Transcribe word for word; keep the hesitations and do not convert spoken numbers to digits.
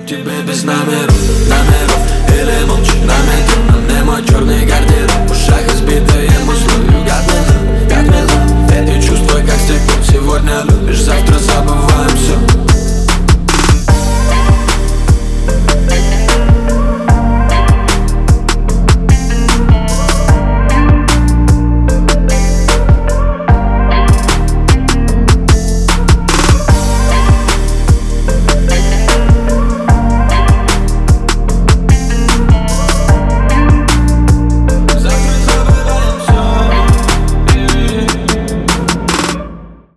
тебе без номеров, номеров. Или молча на метро, на мне мой черный гардероб.